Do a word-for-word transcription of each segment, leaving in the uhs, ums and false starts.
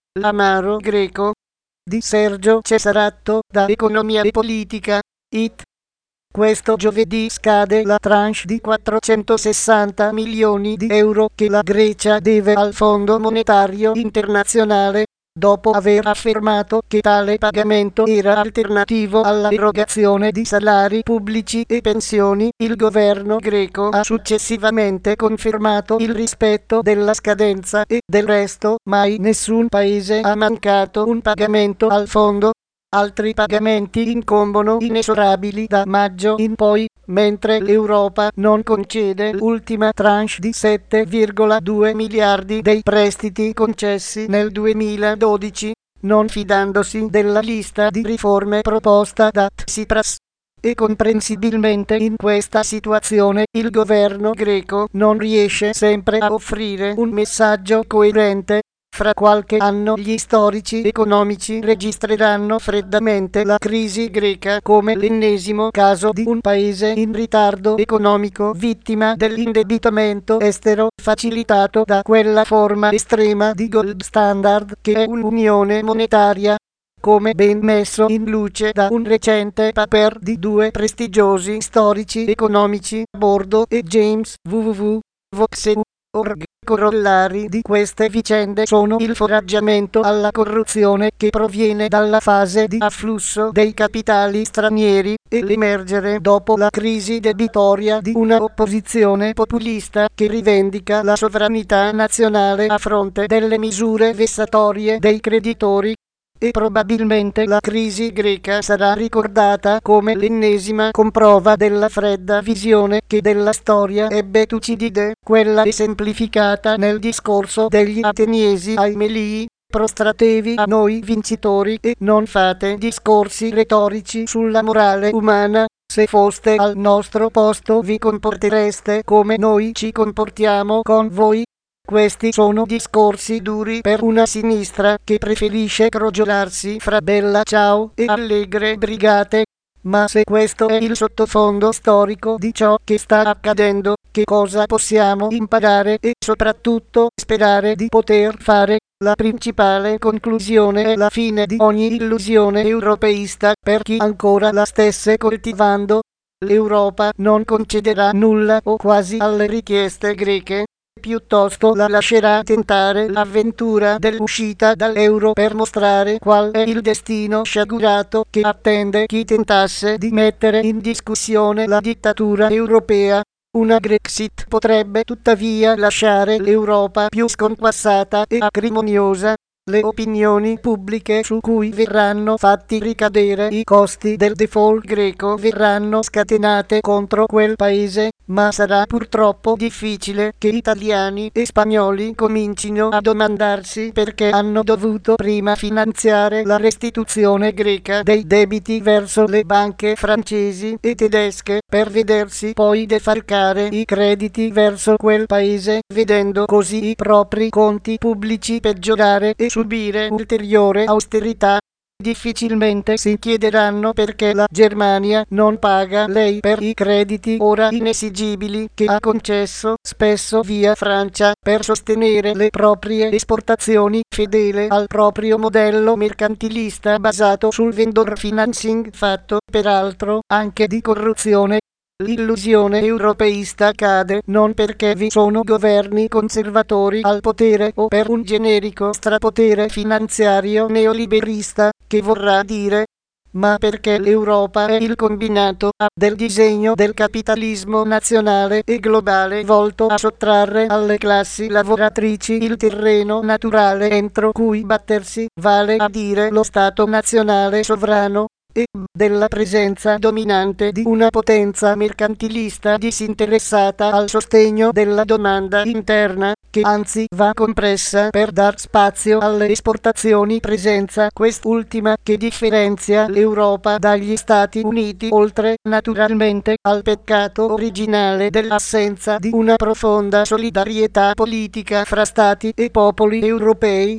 L'amaro greco di Sergio Cesaratto da Economia e Politica, it. Questo giovedì scade la tranche di quattrocentosessanta milioni di euro che la Grecia deve al Fondo Monetario Internazionale, dopo aver affermato che tale pagamento era alternativo all'erogazione di salari pubblici e pensioni. Il governo greco ha successivamente confermato il rispetto della scadenza e, del resto, mai nessun paese ha mancato un pagamento al fondo. Altri pagamenti incombono inesorabili da maggio in poi, mentre l'Europa non concede l'ultima tranche di sette virgola due miliardi dei prestiti concessi nel duemiladodici, non fidandosi della lista di riforme proposta da Tsipras. E comprensibilmente in questa situazione il governo greco non riesce sempre a offrire un messaggio coerente. Fra qualche anno gli storici economici registreranno freddamente la crisi greca come l'ennesimo caso di un paese in ritardo economico vittima dell'indebitamento estero facilitato da quella forma estrema di gold standard che è un'unione monetaria, come ben messo in luce da un recente paper di due prestigiosi storici economici, Bordo e James, www punto vox punto org. Corollari di queste vicende sono il foraggiamento alla corruzione che proviene dalla fase di afflusso dei capitali stranieri e l'emergere dopo la crisi debitoria di una opposizione populista che rivendica la sovranità nazionale a fronte delle misure vessatorie dei creditori. E probabilmente la crisi greca sarà ricordata come l'ennesima comprova della fredda visione che della storia ebbe Tucidide, quella esemplificata nel discorso degli Ateniesi ai Melii: prostratevi a noi vincitori e non fate discorsi retorici sulla morale umana. Se foste al nostro posto vi comportereste come noi ci comportiamo con voi. Questi sono discorsi duri per una sinistra che preferisce crogiolarsi fra bella ciao e allegre brigate. Ma se questo è il sottofondo storico di ciò che sta accadendo, che cosa possiamo imparare e soprattutto sperare di poter fare? La principale conclusione è la fine di ogni illusione europeista per chi ancora la stesse coltivando. L'Europa non concederà nulla o quasi alle richieste greche. Piuttosto la lascerà tentare l'avventura dell'uscita dall'euro per mostrare qual è il destino sciagurato che attende chi tentasse di mettere in discussione la dittatura europea. Una Grexit potrebbe tuttavia lasciare l'Europa più sconquassata e acrimoniosa. Le opinioni pubbliche su cui verranno fatti ricadere i costi del default greco verranno scatenate contro quel paese, ma sarà purtroppo difficile che italiani e spagnoli comincino a domandarsi perché hanno dovuto prima finanziare la restituzione greca dei debiti verso le banche francesi e tedesche per vedersi poi defalcare i crediti verso quel paese, vedendo così i propri conti pubblici peggiorare e subire ulteriore austerità. Difficilmente si chiederanno perché la Germania non paga lei per i crediti ora inesigibili che ha concesso, spesso via Francia, per sostenere le proprie esportazioni, fedele al proprio modello mercantilista basato sul vendor financing, fatto peraltro anche di corruzione. L'illusione europeista cade non perché vi sono governi conservatori al potere o per un generico strapotere finanziario neoliberista, che vorrà dire, ma perché l'Europa è il combinato A del disegno del capitalismo nazionale e globale volto a sottrarre alle classi lavoratrici il terreno naturale entro cui battersi, vale a dire lo Stato nazionale sovrano, e B della presenza dominante di una potenza mercantilista disinteressata al sostegno della domanda interna, che anzi va compressa per dar spazio alle esportazioni, presenza quest'ultima che differenzia l'Europa dagli Stati Uniti, oltre naturalmente al peccato originale dell'assenza di una profonda solidarietà politica fra Stati e popoli europei.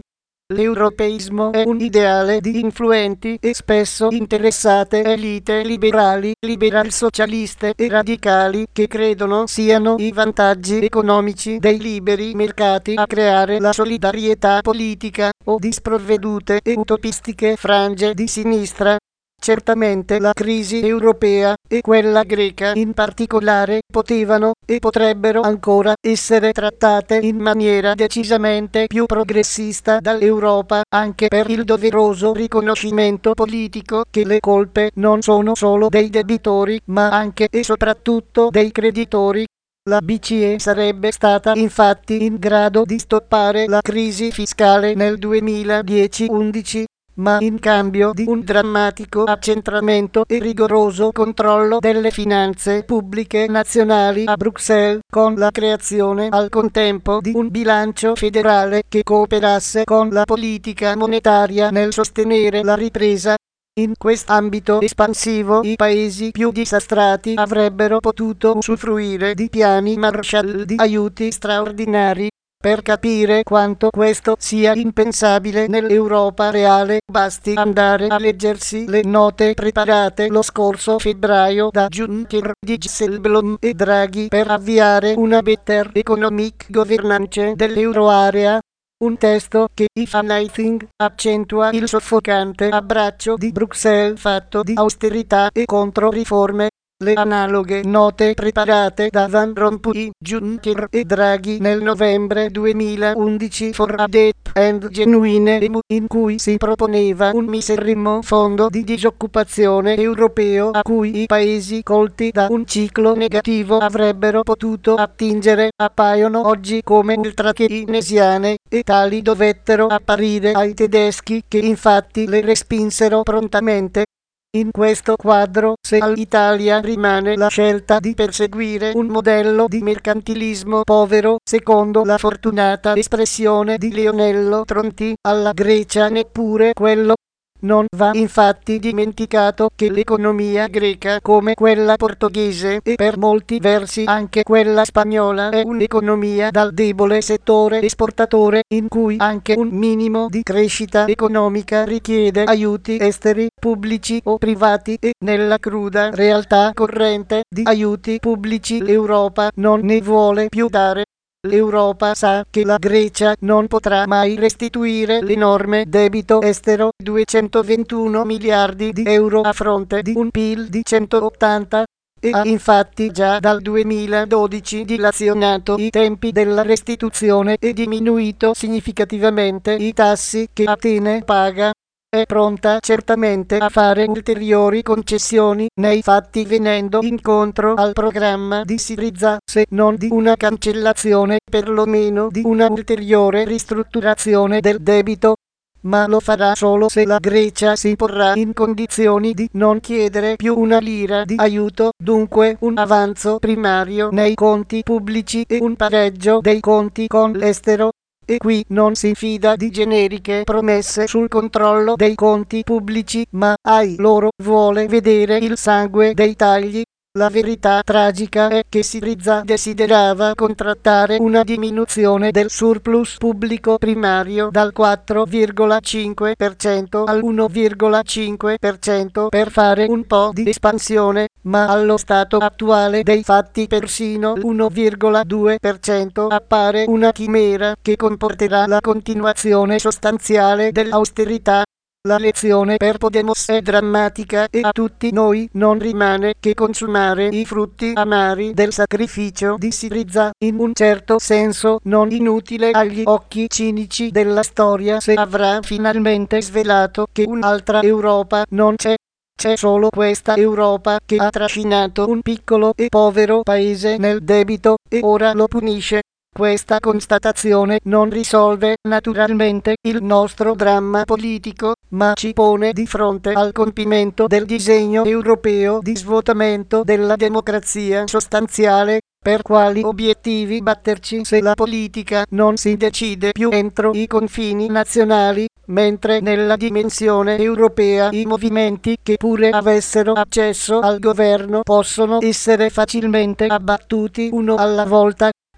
L'europeismo è un ideale di influenti e spesso interessate elite liberali, liberal-socialiste e radicali che credono siano i vantaggi economici dei liberi mercati a creare la solidarietà politica o di sprovvedute e utopistiche frange di sinistra. Certamente la crisi europea e quella greca in particolare potevano e potrebbero ancora essere trattate in maniera decisamente più progressista dall'Europa, anche per il doveroso riconoscimento politico che le colpe non sono solo dei debitori ma anche e soprattutto dei creditori. La B C E sarebbe stata infatti in grado di stoppare la crisi fiscale nel duemiladieci undici, ma in cambio di un drammatico accentramento e rigoroso controllo delle finanze pubbliche nazionali a Bruxelles, con la creazione al contempo di un bilancio federale che cooperasse con la politica monetaria nel sostenere la ripresa. In quest'ambito espansivo i paesi più disastrati avrebbero potuto usufruire di piani Marshall di aiuti straordinari. Per capire quanto questo sia impensabile nell'Europa reale, basti andare a leggersi le note preparate lo scorso febbraio da Juncker, Dijsselbloem e Draghi per avviare una better economic governance dell'euroarea. Un testo che, if anything, accentua il soffocante abbraccio di Bruxelles fatto di austerità e controriforme. Le analoghe note preparate da Van Rompuy, Juncker e Draghi nel novembre duemilaundici for a Deep and Genuine E M U, in cui si proponeva un miserrimo fondo di disoccupazione europeo a cui i paesi colti da un ciclo negativo avrebbero potuto attingere, appaiono oggi come ultra keynesiane, e tali dovettero apparire ai tedeschi che infatti le respinsero prontamente. In questo quadro, se all'Italia rimane la scelta di perseguire un modello di mercantilismo povero, secondo la fortunata espressione di Leonello Tronti, alla Grecia neppure quello. Non va infatti dimenticato che l'economia greca, come quella portoghese e per molti versi anche quella spagnola, è un'economia dal debole settore esportatore, in cui anche un minimo di crescita economica richiede aiuti esteri, pubblici o privati, e nella cruda realtà corrente di aiuti pubblici l'Europa non ne vuole più dare. L'Europa sa che la Grecia non potrà mai restituire l'enorme debito estero, duecentoventuno miliardi di euro a fronte di un P I L di centottanta, e ha infatti già dal duemiladodici dilazionato i tempi della restituzione e diminuito significativamente i tassi che Atene paga. È pronta certamente a fare ulteriori concessioni nei fatti, venendo incontro al programma di Syriza, se non di una cancellazione, perlomeno di una ulteriore ristrutturazione del debito. Ma lo farà solo se la Grecia si porrà in condizioni di non chiedere più una lira di aiuto, dunque un avanzo primario nei conti pubblici e un pareggio dei conti con l'estero. E qui non si fida di generiche promesse sul controllo dei conti pubblici, ma ai loro vuole vedere il sangue dei tagli. La verità tragica è che Syriza desiderava contrattare una diminuzione del surplus pubblico primario dal quattro virgola cinque per cento al uno virgola cinque per cento per fare un po' di espansione, ma allo stato attuale dei fatti persino l'uno virgola due per cento appare una chimera che comporterà la continuazione sostanziale dell'austerità. La lezione per Podemos è drammatica e a tutti noi non rimane che consumare i frutti amari del sacrificio di Syriza, in un certo senso non inutile agli occhi cinici della storia, se avrà finalmente svelato che un'altra Europa non c'è. C'è solo questa Europa che ha trascinato un piccolo e povero paese nel debito e ora lo punisce. Questa constatazione non risolve naturalmente il nostro dramma politico, ma ci pone di fronte al compimento del disegno europeo di svuotamento della democrazia sostanziale. Per quali obiettivi batterci se la politica non si decide più entro i confini nazionali, mentre nella dimensione europea i movimenti che pure avessero accesso al governo possono essere facilmente abbattuti uno alla volta?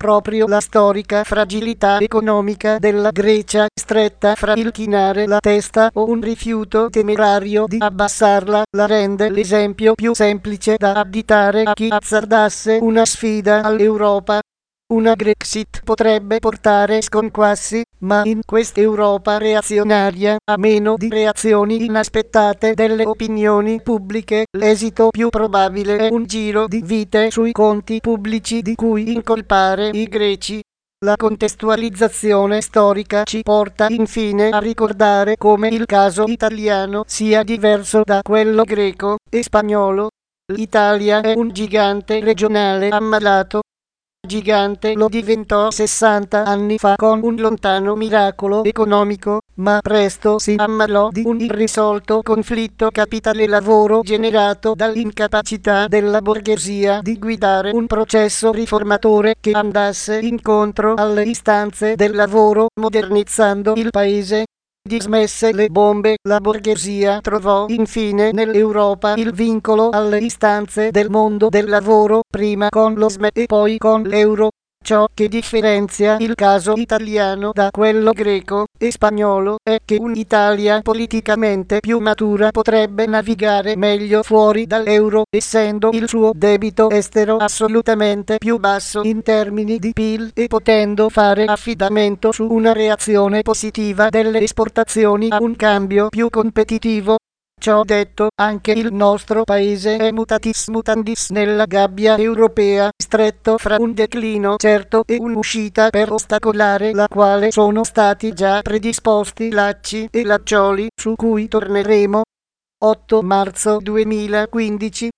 proprio la storica fragilità economica della Grecia, stretta fra il chinare la testa o un rifiuto temerario di abbassarla, la rende l'esempio più semplice da additare a chi azzardasse una sfida all'Europa. Una Grexit potrebbe portare sconquassi, ma in quest'Europa reazionaria, a meno di reazioni inaspettate delle opinioni pubbliche, l'esito più probabile è un giro di vite sui conti pubblici di cui incolpare i greci. La contestualizzazione storica ci porta infine a ricordare come il caso italiano sia diverso da quello greco e spagnolo. L'Italia è un gigante regionale ammalato. Gigante lo diventò sessanta anni fa con un lontano miracolo economico, ma presto si ammalò di un irrisolto conflitto capitale-lavoro generato dall'incapacità della borghesia di guidare un processo riformatore che andasse incontro alle istanze del lavoro, modernizzando il paese. Dismesse le bombe, la borghesia trovò infine nell'Europa il vincolo alle istanze del mondo del lavoro, prima con lo S M E e poi con l'euro. Ciò che differenzia il caso italiano da quello greco e spagnolo è che un'Italia politicamente più matura potrebbe navigare meglio fuori dall'euro, essendo il suo debito estero assolutamente più basso in termini di P I L e potendo fare affidamento su una reazione positiva delle esportazioni a un cambio più competitivo. Ciò detto, anche il nostro paese è mutatis mutandis nella gabbia europea, stretto fra un declino certo e un'uscita per ostacolare la quale sono stati già predisposti lacci e laccioli su cui torneremo. otto marzo duemilaquindici